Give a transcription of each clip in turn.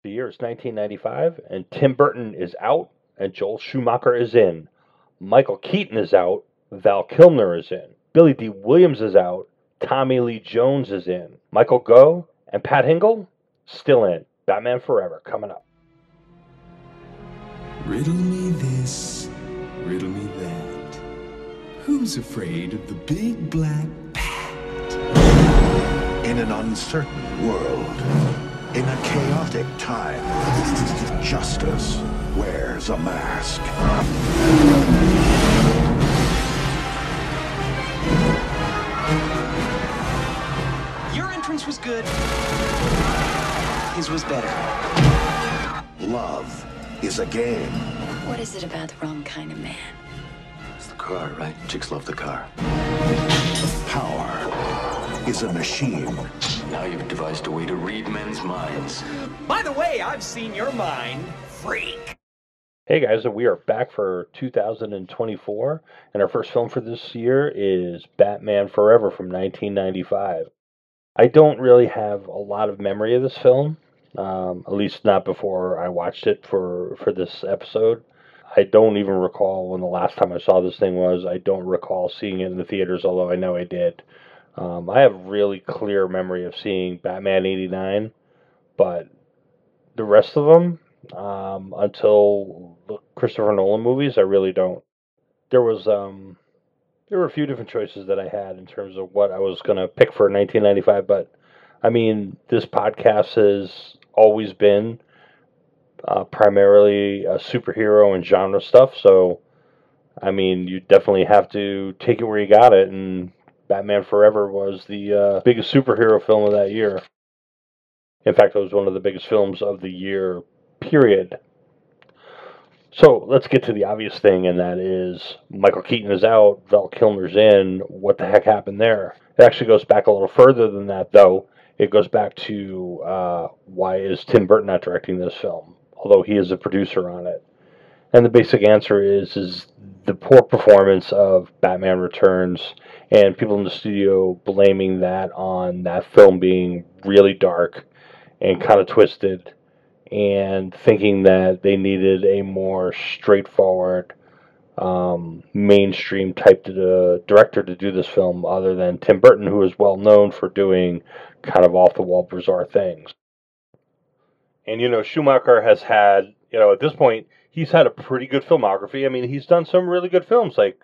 The year is 1995, and Tim Burton is out, and Joel Schumacher is in. Michael Keaton is out, Val Kilmer is in. Billy D. Williams is out, Tommy Lee Jones is in. Michael Gough and Pat Hingle still in. Batman Forever coming up. Riddle me this, riddle me that. Who's afraid of the big black bat? In an uncertain world, in a chaotic time, justice wears a mask. Your entrance was good. His was better. Love is a game. What is it about the wrong kind of man? It's the car, right? Chicks love the car. Power is a machine. Now you've devised a way to read men's minds. By the way, I've seen your mind, freak. Hey guys, we are back for 2024, and our first film for this year is Batman Forever from 1995. I don't really have a lot of memory of this film, at least not before I watched it for this episode. I don't even recall when the last time I saw this thing was. I don't recall seeing it in the theaters, although I know I did. I have really clear memory of seeing Batman 89, but the rest of them, until the Christopher Nolan movies, I really don't. There were a few different choices that I had in terms of what I was going to pick for 1995, but I mean, this podcast has always been primarily superhero and genre stuff, so I mean, you definitely have to take it where you got it, and Batman Forever was the biggest superhero film of that year. In fact, it was one of the biggest films of the year, period. So let's get to the obvious thing, and that is Michael Keaton is out, Val Kilmer's in. What the heck happened there? It actually goes back a little further than that, though. It goes back to why is Tim Burton not directing this film, although he is a producer on it. And the basic answer is the poor performance of Batman Returns, and people in the studio blaming that on that film being really dark and kind of twisted, and thinking that they needed a more straightforward, mainstream type director to do this film, other than Tim Burton, who is well known for doing kind of off-the-wall, bizarre things. And, Schumacher has had, at this point, he's had a pretty good filmography. I mean, he's done some really good films, like,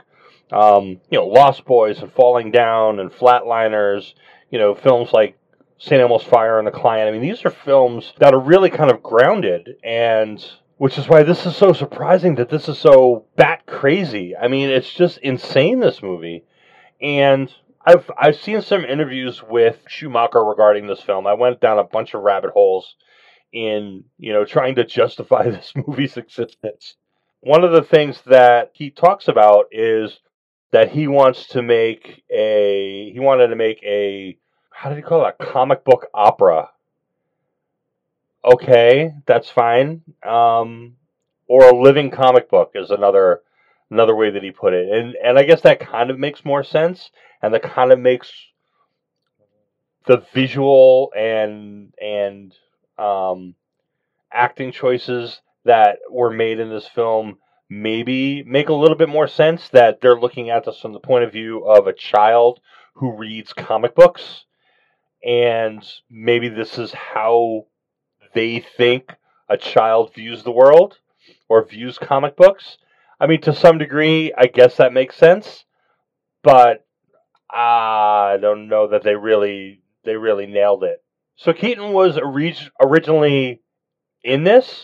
Lost Boys and Falling Down and Flatliners, films like St. Elmo's Fire and The Client. I mean, these are films that are really kind of grounded, and which is why this is so surprising that this is so bat crazy. I mean, it's just insane, this movie. And I've seen some interviews with Schumacher regarding this film. I went down a bunch of rabbit holes in, trying to justify this movie's existence. One of the things that he talks about is that he wanted to make a, how did he call it? A comic book opera. Okay, that's fine. Or a living comic book is another way that he put it. And I guess that kind of makes more sense, and that kind of makes the visual and acting choices that were made in this film maybe make a little bit more sense, that they're looking at this from the point of view of a child who reads comic books, and maybe this is how they think a child views the world or views comic books. I mean, to some degree, I guess that makes sense, but I don't know that they really nailed it. So Keaton was originally in this,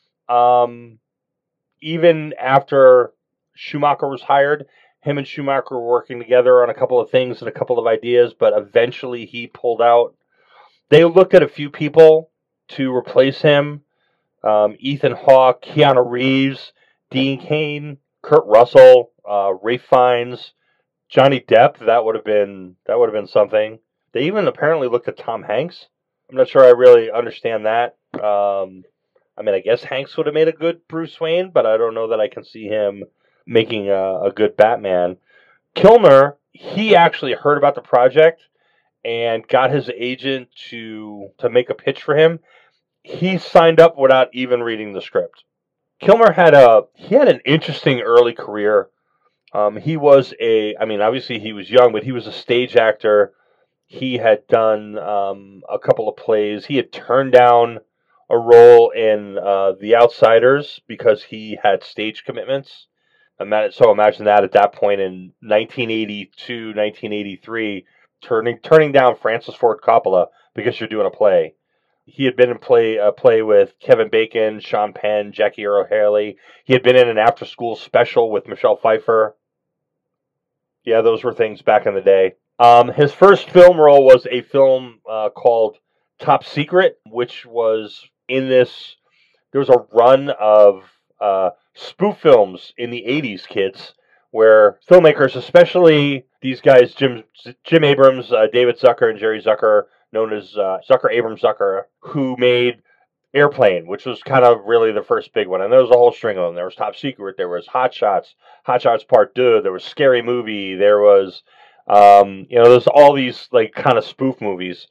even after Schumacher was hired. Him and Schumacher were working together on a couple of things and a couple of ideas, but eventually he pulled out. They looked at a few people to replace him. Ethan Hawke, Keanu Reeves, Dean Cain, Kurt Russell, Ralph Fiennes, Johnny Depp. That would have been something. They even apparently looked at Tom Hanks. I'm not sure I really understand that. I mean, I guess Hanks would have made a good Bruce Wayne, but I don't know that I can see him making a good Batman. Kilmer, he actually heard about the project and got his agent to make a pitch for him. he signed up without even reading the script. Kilmer had an interesting early career. He was obviously he was young, but he was a stage actor. He had done a couple of plays. He had turned down a role in The Outsiders because he had stage commitments. So imagine that at that point in 1982, 1983, turning down Francis Ford Coppola because you're doing a play. He had been in a play with Kevin Bacon, Sean Penn, Jackie Earle Haley. He had been in an after-school special with Michelle Pfeiffer. Yeah, those were things back in the day. His first film role was a film called Top Secret, which was in this. There was a run of spoof films in the 80s, kids, where filmmakers, especially these guys, Jim Abrams, David Zucker, and Jerry Zucker, known as Zucker, Abrams, Zucker, who made Airplane, which was kind of really the first big one. And there was a whole string of them. There was Top Secret, there was Hot Shots Part 2, there was Scary Movie, there was, there's all these like kind of spoof movies.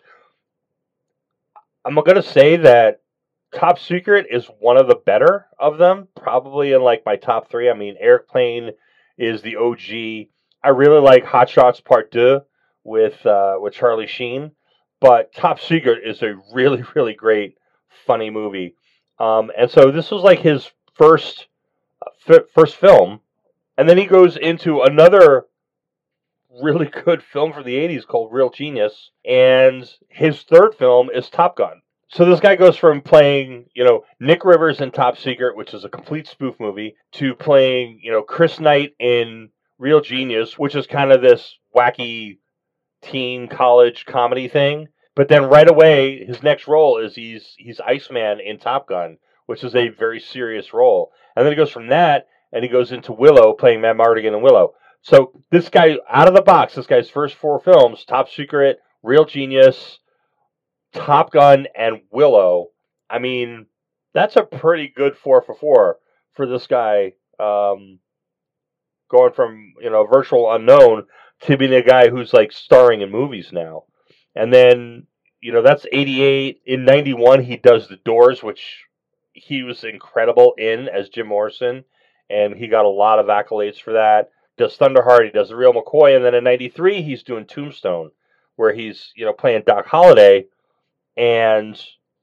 I'm going to say that Top Secret is one of the better of them, probably in like my top 3. I mean, Airplane is the OG. I really like Hot Shots Part 2 with Charlie Sheen, but Top Secret is a really, really great, funny movie. And so this was like his first film, and then he goes into another really good film from the 80s called Real Genius, and his third film is Top Gun. So this guy goes from playing, Nick Rivers in Top Secret, which is a complete spoof movie, to playing, Chris Knight in Real Genius, which is kind of this wacky teen college comedy thing. But then right away, his next role is he's Iceman in Top Gun, which is a very serious role. And then he goes from that, and he goes into Willow, playing Matt Mardigan in Willow. So this guy, out of the box, this guy's first 4 films, Top Secret, Real Genius, Top Gun, and Willow. I mean, that's a pretty good 4 for this guy, going from, virtual unknown to being a guy who's like starring in movies now. And then, that's 88. In 91, he does The Doors, which he was incredible in as Jim Morrison, and he got a lot of accolades for that. Does Thunderheart, he does The Real McCoy, and then in 93, he's doing Tombstone, where he's, playing Doc Holliday. And,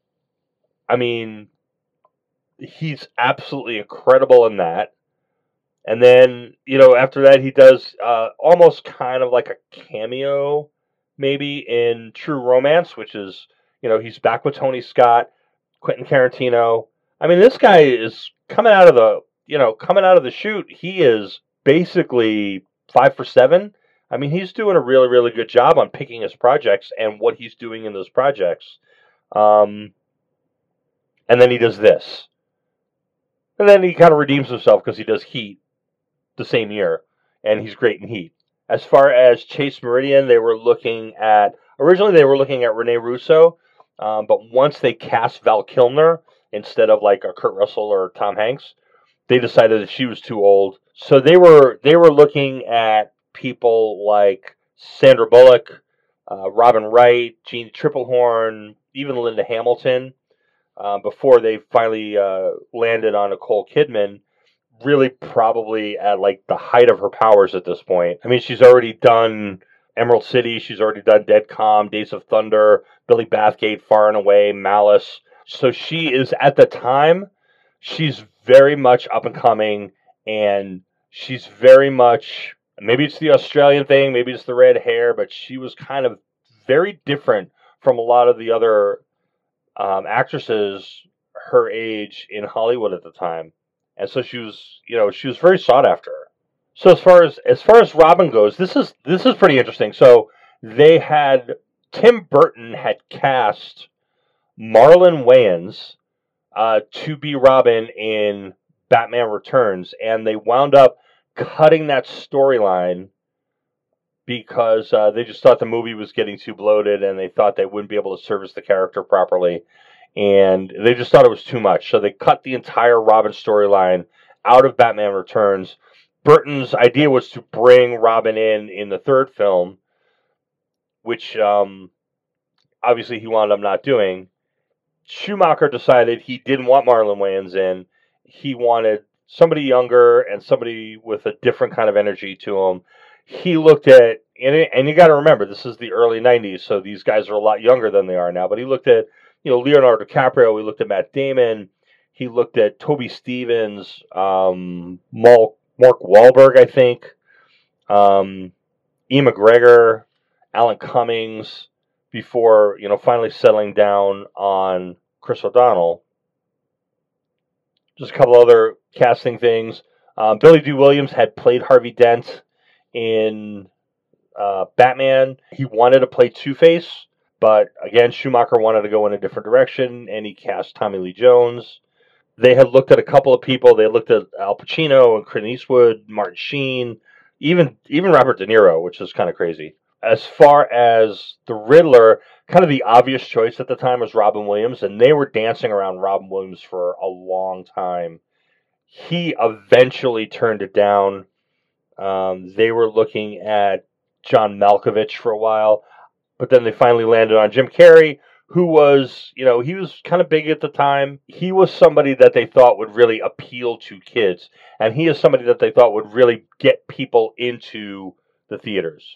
I mean, he's absolutely incredible in that. And then, after that, he does almost kind of like a cameo, maybe, in True Romance, which is, he's back with Tony Scott, Quentin Tarantino. I mean, this guy is coming out of the chute. He is basically 5 for 7. I mean, he's doing a really, really good job on picking his projects and what he's doing in those projects. And then he does this. And then he kind of redeems himself because he does Heat the same year, and he's great in Heat. As far as Chase Meridian, originally they were looking at Rene Russo, but once they cast Val Kilmer instead of like a Kurt Russell or Tom Hanks, they decided that she was too old. So they were looking at people like Sandra Bullock, Robin Wright, Jeanne Tripplehorn, even Linda Hamilton, before they finally landed on Nicole Kidman, really probably at like the height of her powers at this point. I mean, she's already done Emerald City, she's already done Dead Calm, Days of Thunder, Billy Bathgate, Far and Away, Malice. So she is, at the time, she's very much up and coming, and she's very much, maybe it's the Australian thing, maybe it's the red hair, but she was kind of very different from a lot of the other actresses her age in Hollywood at the time. And so she was very sought after. So as far as Robin goes, this is pretty interesting. So Tim Burton had cast Marlon Wayans to be Robin in Batman Returns, and they wound up cutting that storyline because they just thought the movie was getting too bloated, and they thought they wouldn't be able to service the character properly, and they just thought it was too much. So they cut the entire Robin storyline out of Batman Returns. Burton's idea was to bring Robin in the third film, which obviously he wound up not doing. Schumacher decided he didn't want Marlon Wayans in. He wanted somebody younger and somebody with a different kind of energy to him. He looked at, and you got to remember, this is the early 90s, so these guys are a lot younger than they are now. But he looked at, Leonardo DiCaprio. He looked at Matt Damon. He looked at Toby Stevens, Mark Wahlberg, I think, Ian McGregor, Alan Cummings, before, finally settling down on Chris O'Donnell. Just a couple other casting things. Billy Dee Williams had played Harvey Dent in Batman. He wanted to play Two-Face, but again, Schumacher wanted to go in a different direction, and he cast Tommy Lee Jones. They had looked at a couple of people. They looked at Al Pacino and Clint Eastwood, Martin Sheen, even Robert De Niro, which is kind of crazy. As far as the Riddler, kind of the obvious choice at the time was Robin Williams, and they were dancing around Robin Williams for a long time. He eventually turned it down. They were looking at John Malkovich for a while, but then they finally landed on Jim Carrey, who was, he was kind of big at the time. He was somebody that they thought would really appeal to kids, and he is somebody that they thought would really get people into the theaters.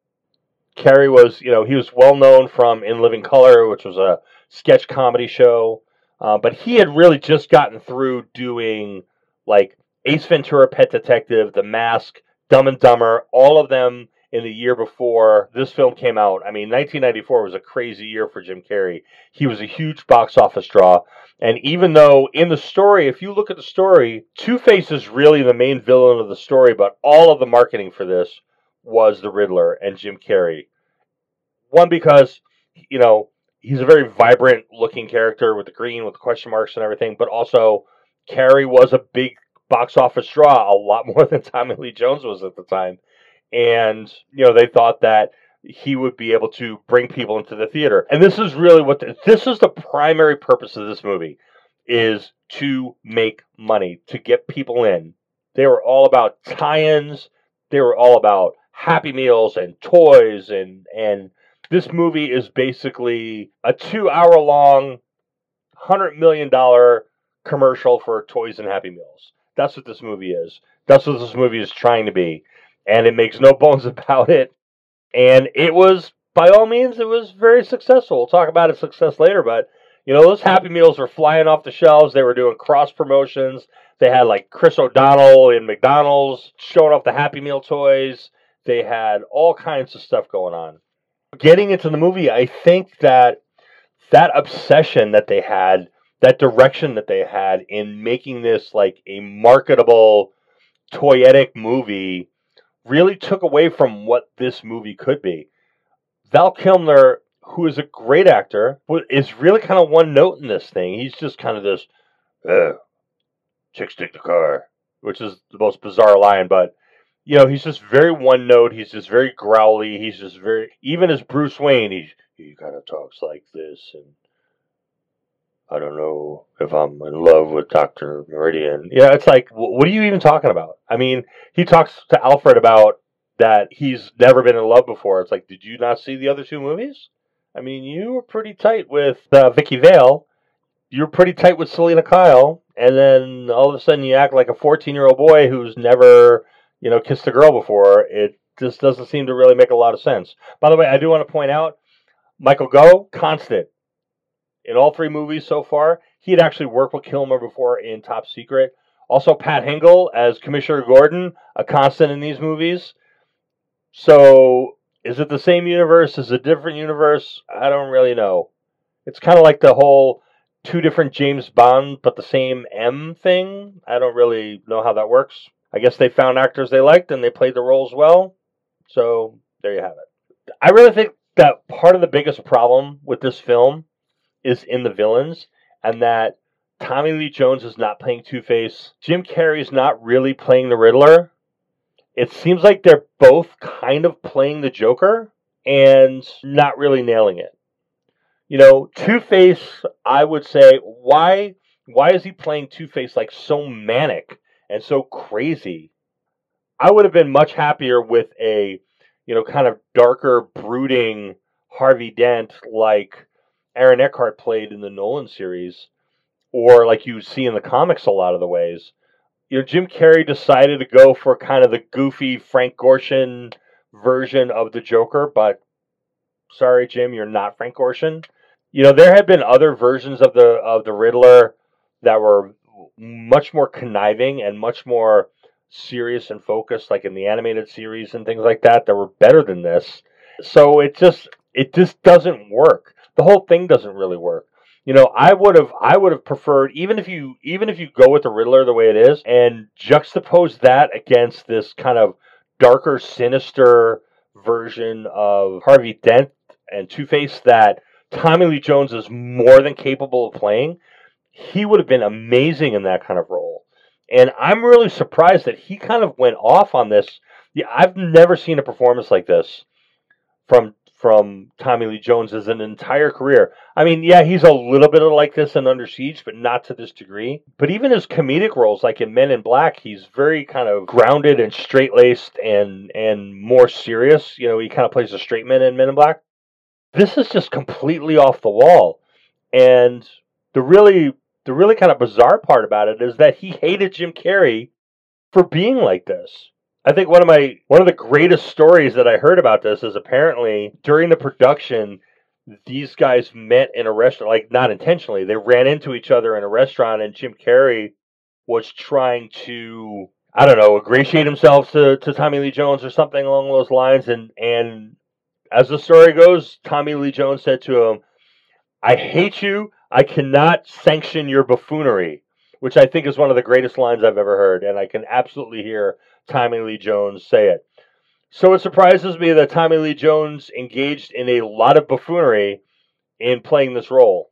Carrey was, he was well known from In Living Color, which was a sketch comedy show, but he had really just gotten through doing, like, Ace Ventura, Pet Detective, The Mask, Dumb and Dumber, all of them in the year before this film came out. I mean, 1994 was a crazy year for Jim Carrey. He was a huge box office draw, and even though in the story, if you look at the story, Two-Face is really the main villain of the story, but all of the marketing for this was the Riddler and Jim Carrey. One, because, he's a very vibrant looking character with the green, with the question marks and everything, but also Carrey was a big box office draw, a lot more than Tommy Lee Jones was at the time. And, they thought that he would be able to bring people into the theater. And this is really this is the primary purpose of this movie, is to make money, to get people in. They were all about tie-ins. They were all about Happy Meals and toys, and this movie is basically a 2-hour-long, $100 million commercial for toys and Happy Meals. That's what this movie is. That's what this movie is trying to be. And it makes no bones about it. And it was, by all means, it was very successful. We'll talk about its success later, but, those Happy Meals were flying off the shelves. They were doing cross promotions. They had, like, Chris O'Donnell in McDonald's showing off the Happy Meal toys. They had all kinds of stuff going on. Getting into the movie, I think that obsession that they had, that direction that they had in making this like a marketable, toyetic movie, really took away from what this movie could be. Val Kilmer, who is a great actor, is really kind of one note in this thing. He's just kind of this, chicks take the car, which is the most bizarre line, but he's just very one note. He's just very growly. He's just very, even as Bruce Wayne, he kind of talks like this, and I don't know if I'm in love with Dr. Meridian. It's like, what are you even talking about? I mean, he talks to Alfred about that he's never been in love before. It's like, did you not see the other two movies? I mean, you were pretty tight with Vicky Vale. You were pretty tight with Selena Kyle. And then all of a sudden you act like a 14-year-old boy who's never, kissed a girl before. It just doesn't seem to really make a lot of sense. By the way, I do want to point out, Michael Gough, constant. In all three movies so far, he had actually worked with Kilmer before in Top Secret. Also, Pat Hingle as Commissioner Gordon, a constant in these movies. So, is it the same universe? Is it a different universe? I don't really know. It's kind of like the whole two different James Bond, but the same M thing. I don't really know how that works. I guess they found actors they liked and they played the roles well. So, there you have it. I really think that part of the biggest problem with this film is in the villains, and that Tommy Lee Jones is not playing Two-Face. Jim Carrey is not really playing the Riddler. It seems like they're both kind of playing the Joker and not really nailing it. Two-Face, I would say, why is he playing Two-Face like so manic and so crazy? I would have been much happier with a, kind of darker, brooding Harvey Dent, like Aaron Eckhart played in the Nolan series, or like you see in the comics a lot of the ways. Jim Carrey decided to go for kind of the goofy Frank Gorshin version of the Joker, but sorry, Jim, you're not Frank Gorshin. There had been other versions of the Riddler that were much more conniving and much more serious and focused, like in the animated series and things like that were better than this. So it just doesn't work. The whole thing doesn't really work. I would have preferred, even if you go with the Riddler the way it is and juxtapose that against this kind of darker, sinister version of Harvey Dent and Two-Face that Tommy Lee Jones is more than capable of playing, he would have been amazing in that kind of role. And I'm really surprised that he kind of went off on this. Yeah, I've never seen a performance like this from Tommy Lee Jones as an entire career. I mean, yeah, he's a little bit like this in Under Siege, but not to this degree. But even his comedic roles, like in Men in Black, he's very kind of grounded and straight-laced and more serious. He kind of plays a straight man in Men in Black. This is just completely off the wall. And the really kind of bizarre part about it is that he hated Jim Carrey for being like this. I think one of the greatest stories that I heard about this is apparently during the production, these guys met in a restaurant, like not intentionally. They ran into each other in a restaurant, and Jim Carrey was trying to, I don't know, ingratiate himself to Tommy Lee Jones or something along those lines. And as the story goes, Tommy Lee Jones said to him, "I hate you. I cannot sanction your buffoonery," which I think is one of the greatest lines I've ever heard, and I can absolutely hear Tommy Lee Jones say it. So it surprises me that Tommy Lee Jones engaged in a lot of buffoonery in playing this role.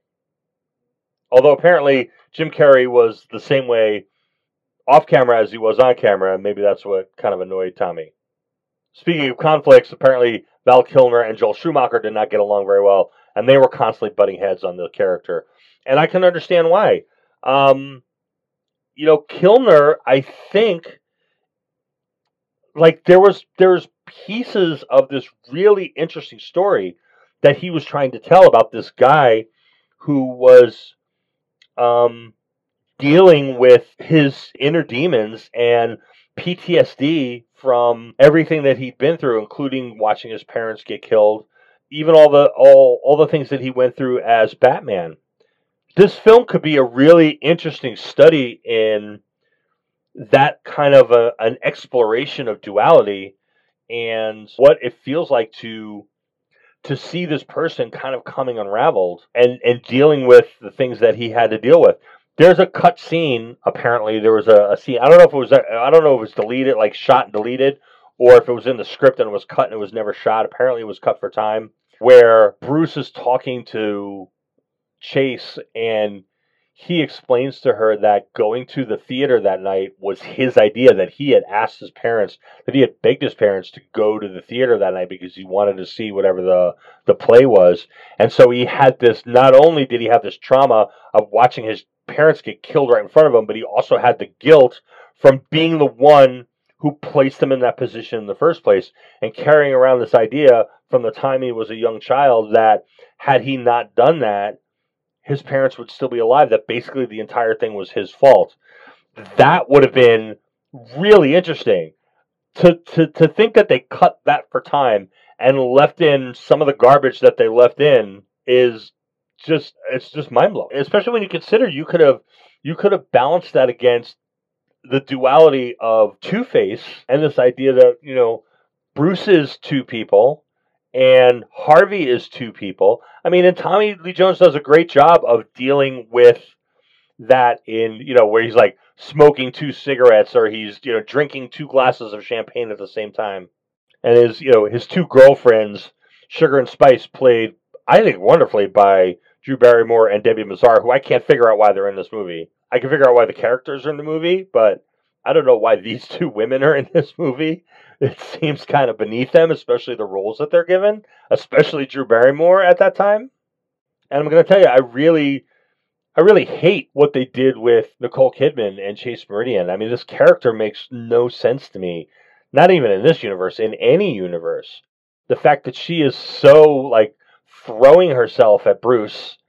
Although apparently Jim Carrey was the same way off camera as he was on camera, and maybe that's what kind of annoyed Tommy. Speaking of conflicts, apparently Val Kilmer and Joel Schumacher did not get along very well, and they were constantly butting heads on the character. And I can understand why. Kilmer, I think, like there's pieces of this really interesting story that he was trying to tell about this guy who was dealing with his inner demons and PTSD from everything that he'd been through, including watching his parents get killed, even all the things that he went through as Batman. This film could be a really interesting study in that kind of an exploration of duality and what it feels like to see this person kind of coming unraveled and dealing with the things that he had to deal with. There's a cut scene. Apparently, there was a scene. I don't know if it was deleted, like shot and deleted, or if it was in the script and it was cut and it was never shot. Apparently, it was cut for time. Where Bruce is talking to Chase and he explains to her that going to the theater that night was his idea, that he had asked his parents, that he had begged his parents to go to the theater that night because he wanted to see whatever the play was. And so he had this, not only did he have this trauma of watching his parents get killed right in front of him, but he also had the guilt from being the one who placed him in that position in the first place and carrying around this idea from the time he was a young child that had he not done that, his parents would still be alive, that basically the entire thing was his fault. That would have been really interesting. To think that they cut that for time and left in some of the garbage that they left in is just mind-blowing. Especially when you consider you could have balanced that against the duality of Two-Face and this idea that, Bruce is two people and Harvey is two people. I mean, and Tommy Lee Jones does a great job of dealing with that in, where he's like smoking 2 cigarettes or he's, drinking 2 glasses of champagne at the same time. And his 2 girlfriends, Sugar and Spice, played, I think, wonderfully by Drew Barrymore and Debbie Mazar, who I can't figure out why they're in this movie. I can figure out why the characters are in the movie, but I don't know why these 2 women are in this movie. It seems kind of beneath them, especially the roles that they're given, especially Drew Barrymore at that time. And I'm going to tell you, I really hate what they did with Nicole Kidman and Chase Meridian. I mean, this character makes no sense to me. Not even in this universe, in any universe. The fact that she is so, throwing herself at Bruce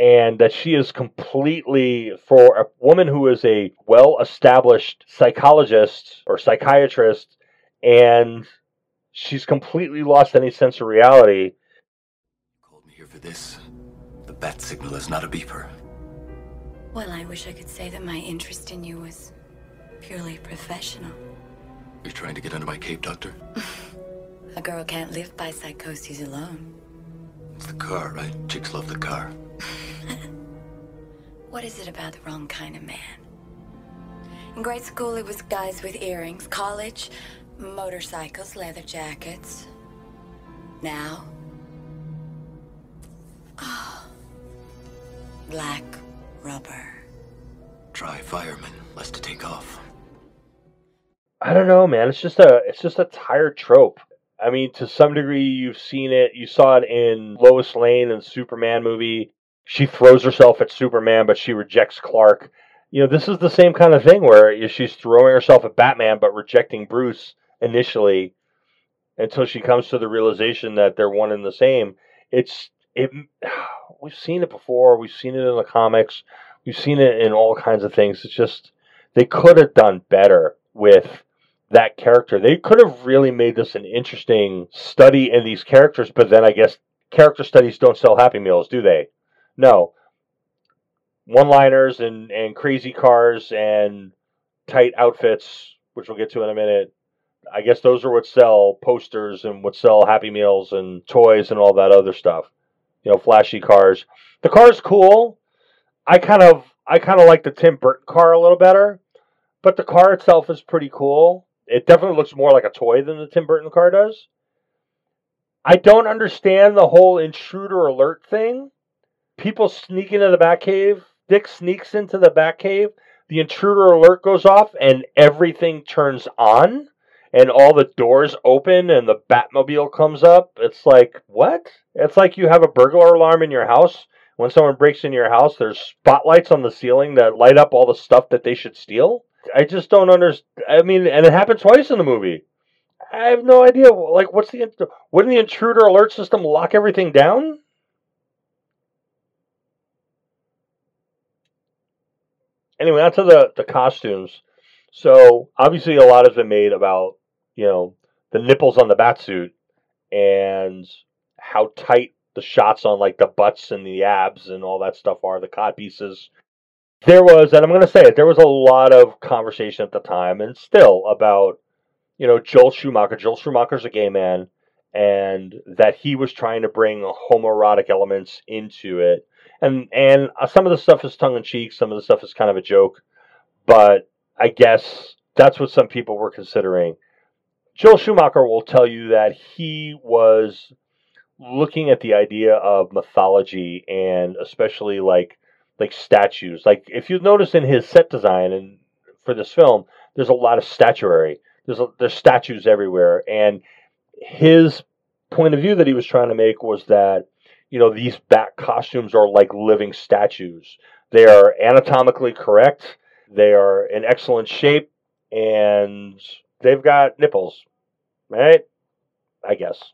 and that she is completely, for a woman who is a well-established psychologist or psychiatrist, and she's completely lost any sense of reality. You called me here for this. The bat signal is not a beeper. Well, I wish I could say that my interest in you was purely professional. You're trying to get under my cape, Doctor? A girl can't live by psychoses alone. It's the car, right? Chicks love the car. What is it about the wrong kind of man? In grade school, it was guys with earrings. College, motorcycles, leather jackets. Now, black rubber. Try fireman, less to take off. I don't know, man. It's just a tired trope. I mean, to some degree, you've seen it. You saw it in Lois Lane in the Superman movie. She throws herself at Superman, but she rejects Clark. You know, this is the same kind of thing where she's throwing herself at Batman, but rejecting Bruce initially until she comes to the realization that they're one and the same. We've seen it before. We've seen it in the comics. We've seen it in all kinds of things. It's just, they could have done better with that character. They could have really made this an interesting study in these characters, but then I guess character studies don't sell Happy Meals, do they? No. One-liners and crazy cars and tight outfits, which we'll get to in a minute. I guess those are what sell posters and what sell Happy Meals and toys and all that other stuff. You know, flashy cars. The car's cool. I kind of like the Tim Burton car a little better, but the car itself is pretty cool. It definitely looks more like a toy than the Tim Burton car does. I don't understand the whole intruder alert thing. People sneak into the Batcave. Dick sneaks into the Batcave. The intruder alert goes off and everything turns on. And all the doors open and the Batmobile comes up. It's like, what? It's like you have a burglar alarm in your house. When someone breaks into your house, there's spotlights on the ceiling that light up all the stuff that they should steal. I just don't understand. I mean, and it happened twice in the movie. I have no idea. Like, wouldn't the intruder alert system lock everything down? Anyway, on to the costumes. So, obviously, a lot has been made about, you know, the nipples on the Batsuit and how tight the shots on, like, the butts and the abs and all that stuff are, the cod pieces. There was, and I'm going to say it, there was a lot of conversation at the time, and still, about, you know, Joel Schumacher. Joel Schumacher's a gay man, and that he was trying to bring homoerotic elements into it. And some of the stuff is tongue-in-cheek, some of the stuff is kind of a joke, but I guess that's what some people were considering. Joel Schumacher will tell you that he was looking at the idea of mythology and especially like statues. Like, if you notice in his set design and for this film, there's a lot of statuary. There's statues everywhere, and his point of view that he was trying to make was that, you know, these Bat costumes are like living statues. They are anatomically correct. They are in excellent shape, and they've got nipples, right? I guess.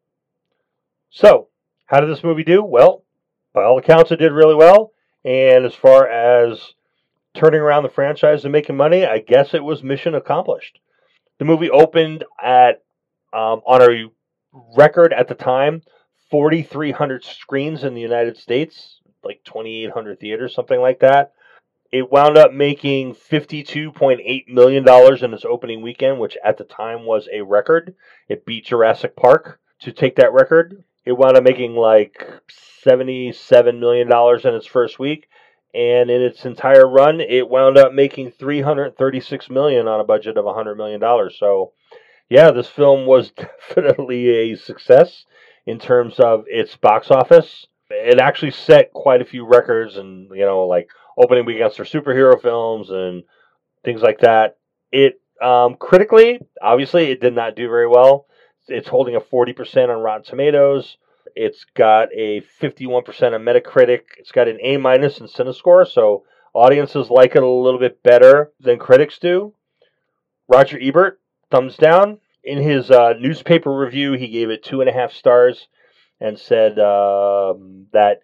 So, how did this movie do? Well, by all accounts, it did really well. And as far as turning around the franchise and making money, I guess it was mission accomplished. The movie opened at, on a record at the time, 4,300 screens in the United States, like 2,800 theaters, something like that. It wound up making $52.8 million in its opening weekend, which at the time was a record. It beat Jurassic Park to take that record. It wound up making like $77 million in its first week. And in its entire run, it wound up making $336 million on a budget of $100 million. So, yeah, this film was definitely a success in terms of its box office. It actually set quite a few records, and, you know, like opening weekends for superhero films and things like that. It critically, obviously, it did not do very well. It's holding a 40% on Rotten Tomatoes. It's got a 51% on Metacritic. It's got an A- in CineScore, so audiences like it a little bit better than critics do. Roger Ebert, thumbs down. In his newspaper review, he gave it 2.5 stars and said that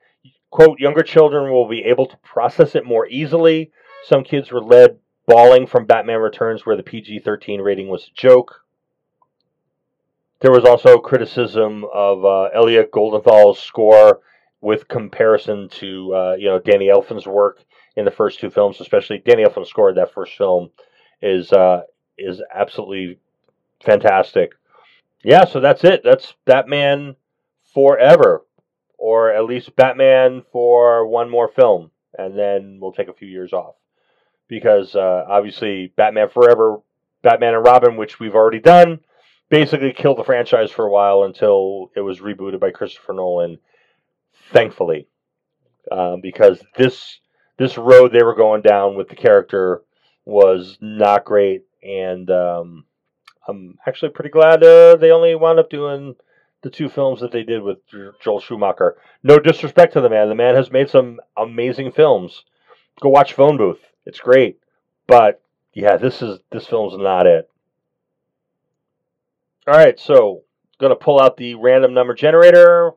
Quote, younger children will be able to process it more easily. Some kids were led bawling from Batman Returns, where the PG-13 rating was a joke. There was also criticism of Elliot Goldenthal's score with comparison to Danny Elfman's work in the first two films, especially Danny Elfman's score in that first film is absolutely fantastic. Yeah, so that's it. That's Batman Forever, or at least Batman for one more film, and then we'll take a few years off. Because obviously Batman Forever, Batman and Robin, which we've already done, basically killed the franchise for a while until it was rebooted by Christopher Nolan, thankfully. Because this road they were going down with the character was not great, and I'm actually pretty glad they only wound up doing the two films that they did with Joel Schumacher. No disrespect to the man. The man has made some amazing films. Go watch Phone Booth. It's great. But, yeah, this film's not it. Alright, so, going to pull out the random number generator.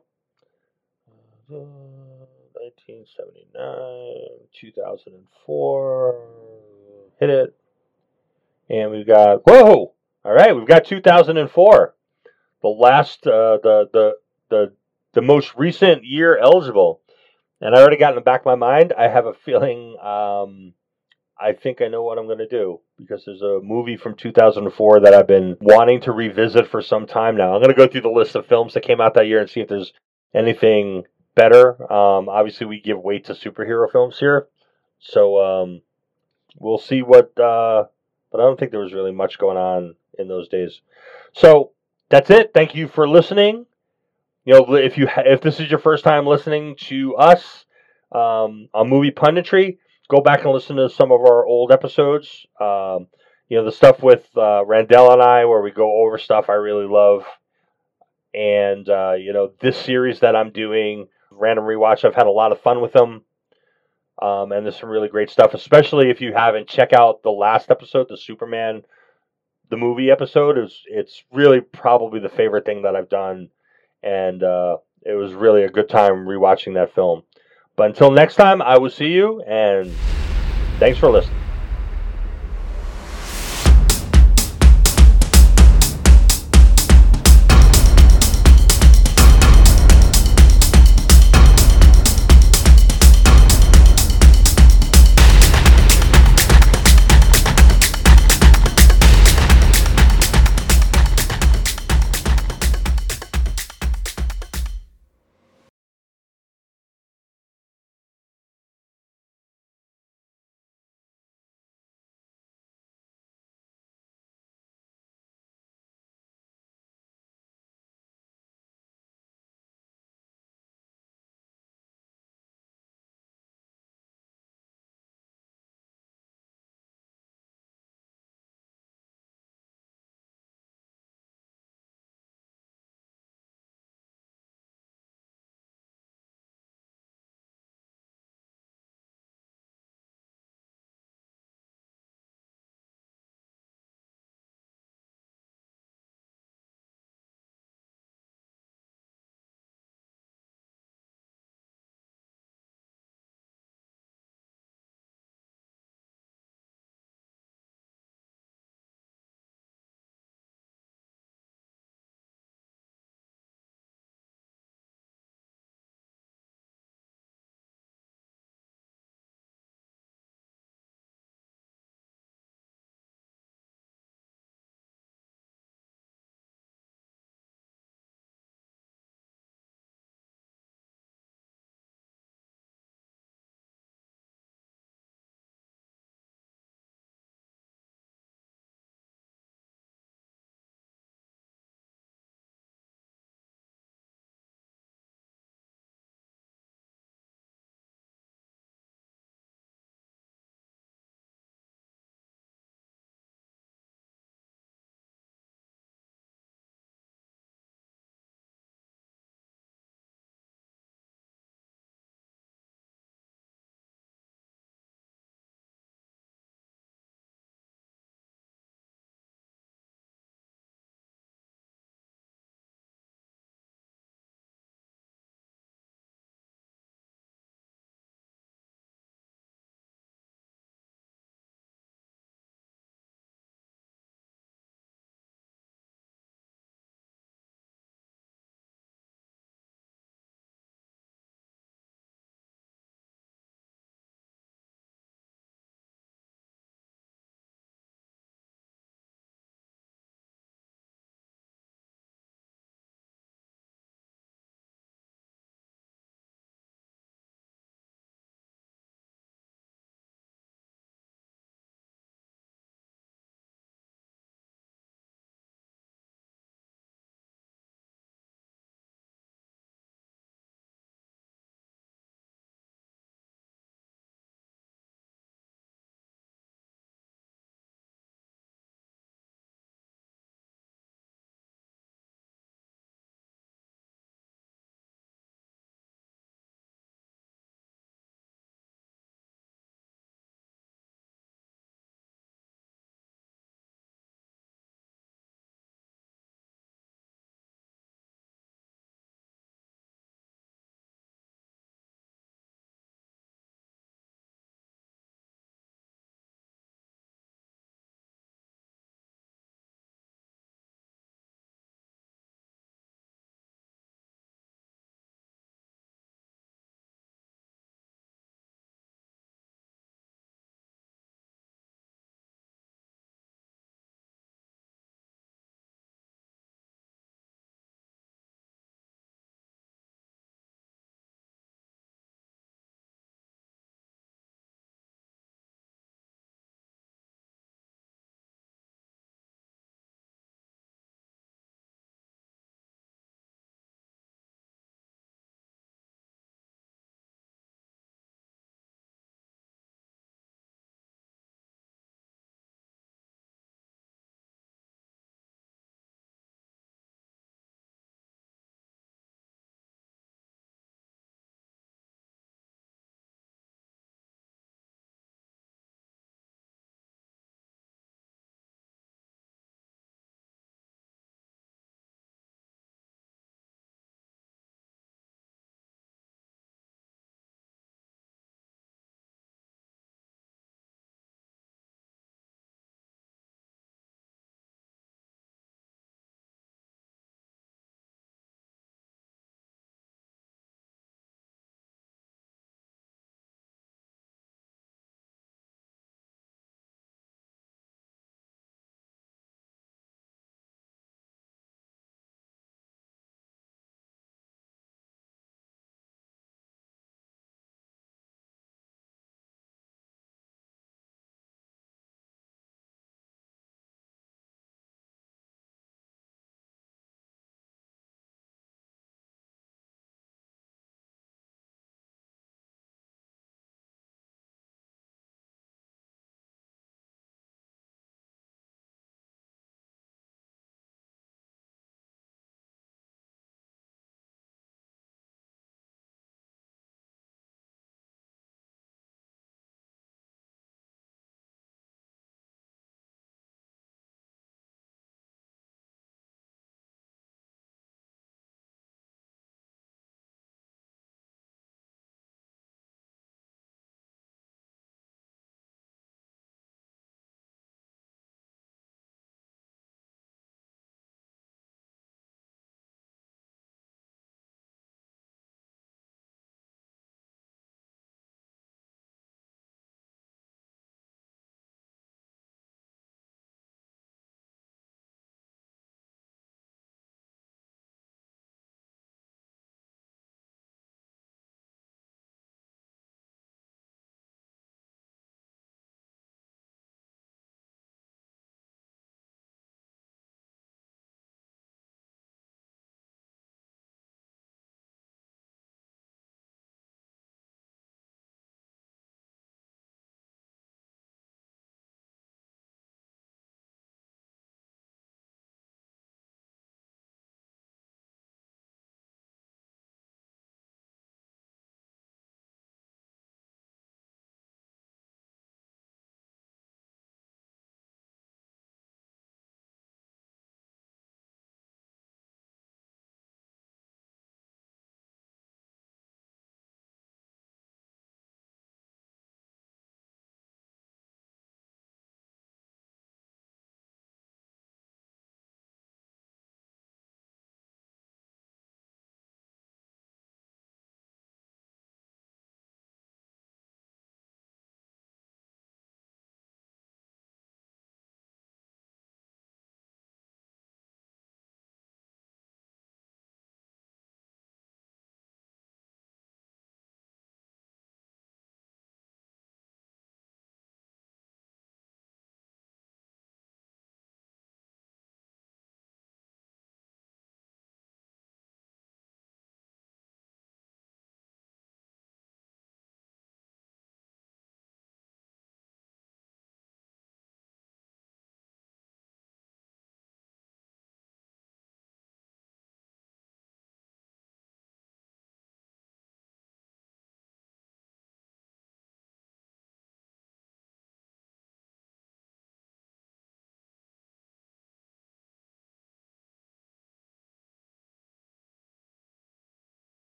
1979, 2004. Hit it. And we've got, whoa! Alright, we've got 2004. The last, the most recent year eligible. And I already got in the back of my mind, I have a feeling, I think I know what I'm going to do. Because there's a movie from 2004 that I've been wanting to revisit for some time now. I'm going to go through the list of films that came out that year and see if there's anything better. Obviously, we give weight to superhero films here. So, we'll see what, but I don't think there was really much going on in those days. So, that's it. Thank you for listening. If this is your first time listening to us on Movie Punditry, go back and listen to some of our old episodes. The stuff with Randall and I, where we go over stuff I really love. And, this series that I'm doing, Random Rewatch, I've had a lot of fun with them. And there's some really great stuff, especially if you haven't. Check out the last episode, the Superman, the movie episode. It's really probably the favorite thing that I've done. And it was really a good time rewatching that film. But until next time, I will see you, and thanks for listening.